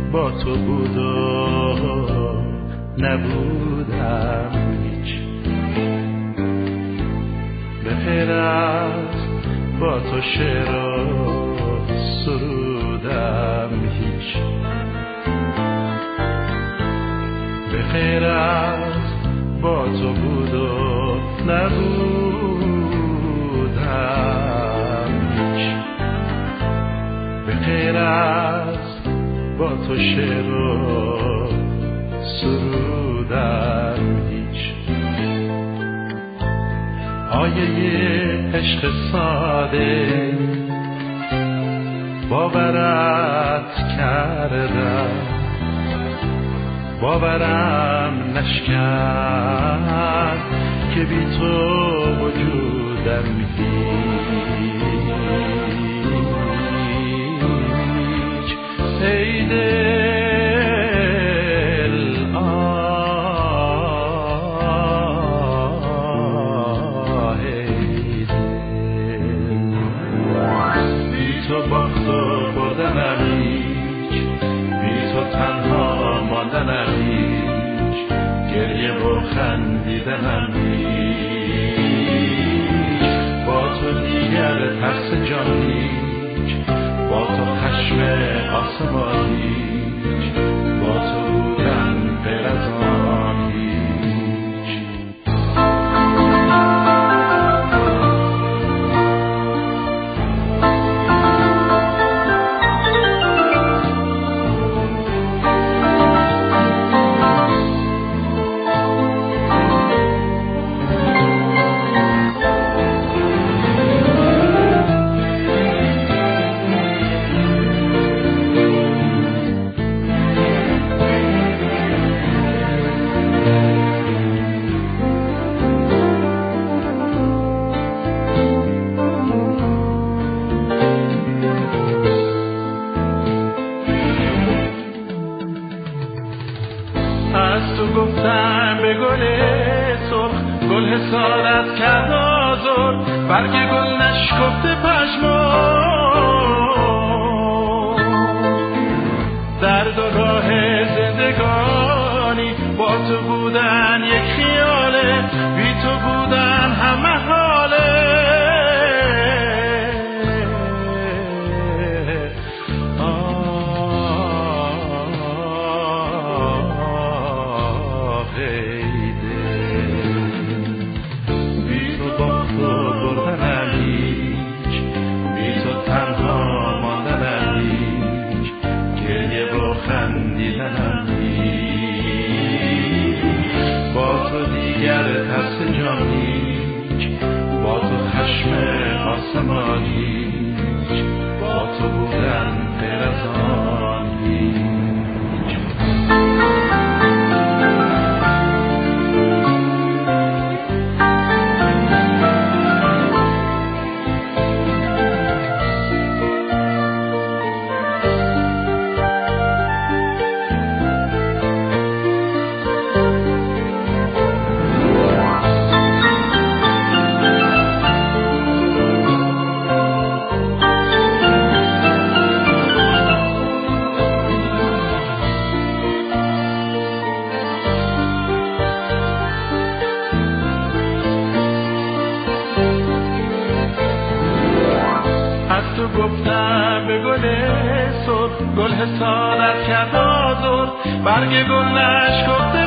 با تو بود و نبودم هیچ، به غیر از با تو شعر و سرودم هیچ، به غیر از با تو بود و نبودم هیچ، به غیر از با تو شعر و سرودم هیچ. آیه عشق ساده باورت کردم، باورم نشکند که بی تو وجودم هیچ. ای دل آه ای دل، بی تو باخت و بردنم هیچ، بی تو تنها ماندنم هیچ، گریه و خندیدنم هیچ، با تو دیگر ترس جان هیچ، با تو خشم آسمان هیچ، با تو بودن غیر از آن هیچ. گفتم به گل سرخ، گل حسادت کرد آزر، برگ گل نشکفته پشمان، درد و راه زندگانی با تو بودن یک خیاله، بی تو بودن همه حاله. ترس جان هیچ، با تو خشم آسمان هیچ، با تو بودن غیر از آن هیچ. گفتم به گل سرخ، گل حسادت کرد آزر، برگ گل نشکفته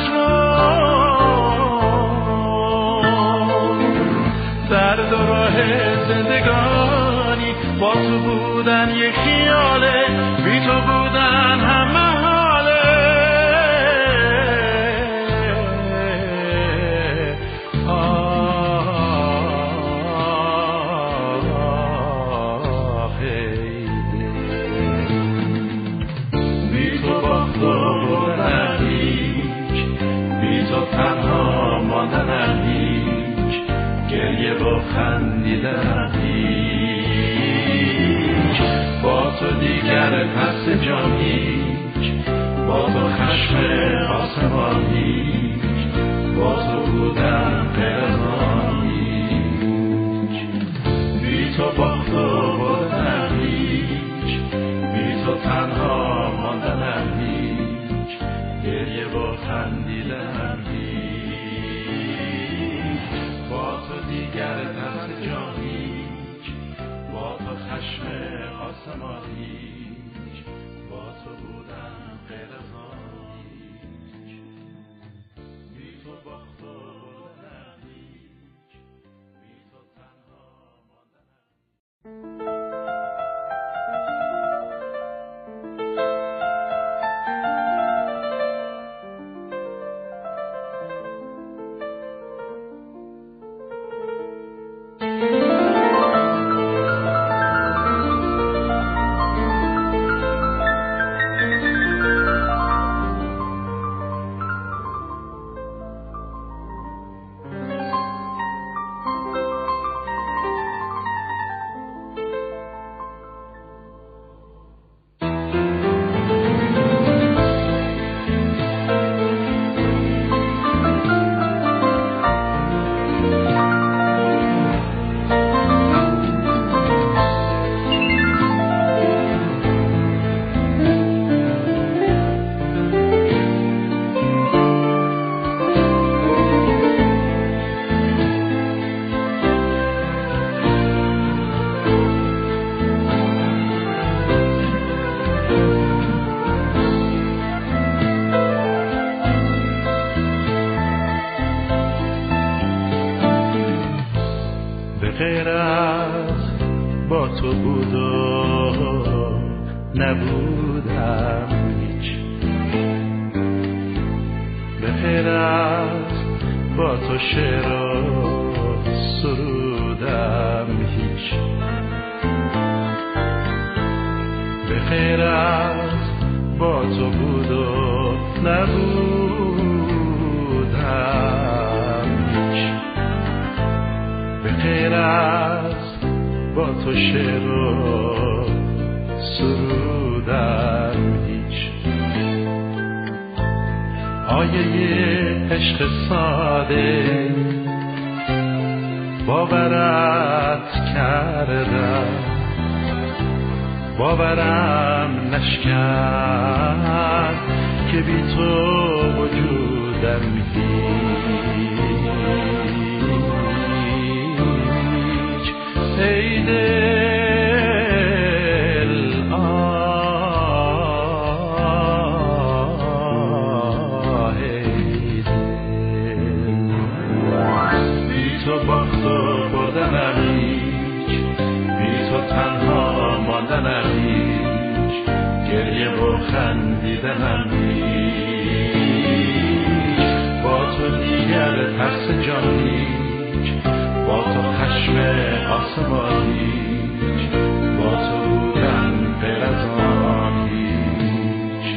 پشمان، درد و راه زندگانی با تو بودن یک خیاله، بی تو بودن همه حاله. گریه و خندیدن هیچ، با تو دیگر پس جان هیچ، با تو خشم آسمان هیچ، با تو بودن غیر از آن هیچ، بی تو باخت و بردن هیچ، بی تو تنها ماندن آسمان هیچ، با تو بودم غیر از آن هیچ، بی تو باخت و بردنم هیچ، بی تو تنها ماندنم. غیر از با تو بود و نبودم هیچ، به غیر از با تو شعر و سرودم هیچ، به غیر از با تو بود و نبودم هیچ، به غیر از با تو شعر و سرودم هیچ. آیه عشق ساده باورت کردم، باورم نشکن که بی تو وجودم هیچ. ای دل آه ای دل، بی تو باخت و بردنم هیچ، بی تو تنها ماندنم هیچ، گریه و خندیدنم هیچ، با تو دیگر ترس جان هیچ، با تو خشم آسمان هیچ، با تو بودن غیر از آن هیچ.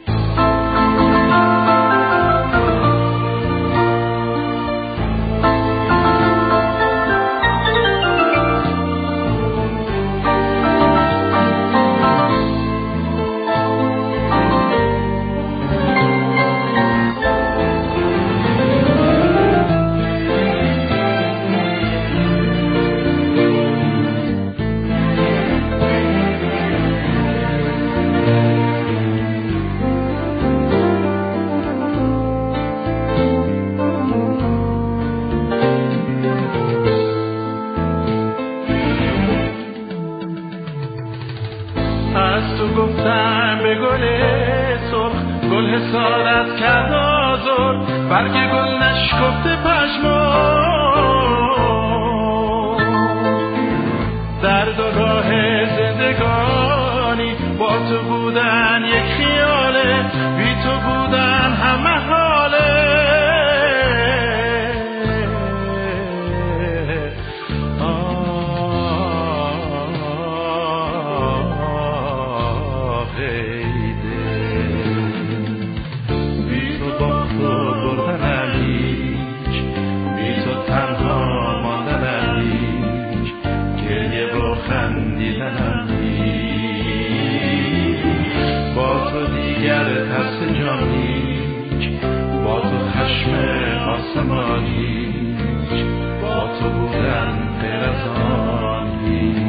از تو گفتم به گل سرخ، گل حسادت کرد آزر، برگ گل نشکفته پشمام، درد و راه زندگانی با تو بودن یک خیاله، بی تو بودن همه حاله. ترس جان هیچ، با تو خشم آسمان هیچ، با تو بودن غیر از آن هیچ.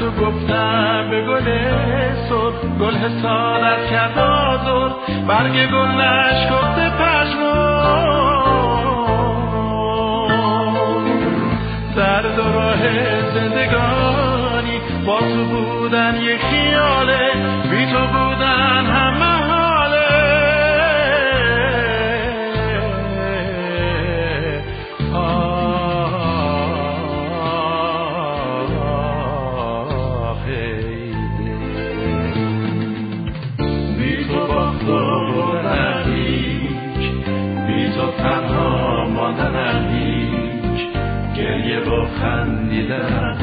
تو گفتم به گل سر، گل حسادت کرد آزر، برگ گل نشکفته پژمرد. در دو راه زندگانی با تو بودن یک خیاله، بی تو بودن همه حاله. بی تو باخت و بردن هیچ، بی تو تنها ماندن هیچ، گریه با خندیدن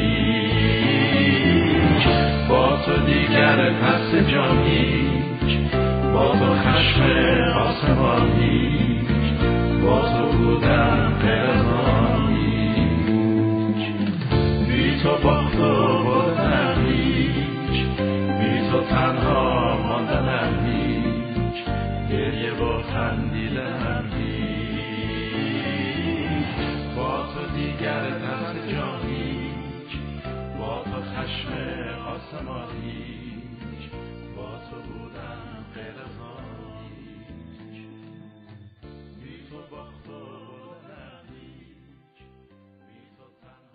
هیچ. با تو دیگر پس جان هیچ، با تو خشم آسمان هیچ، با تو بودن غیر از آن هیچ. بی تو باخت و بردن هیچ، بی تو تنها ماندن هیچ، گریه با خندیدن هیچ. با تو دیگر پس جان هیچ، با تو خشم آسمان هیچ.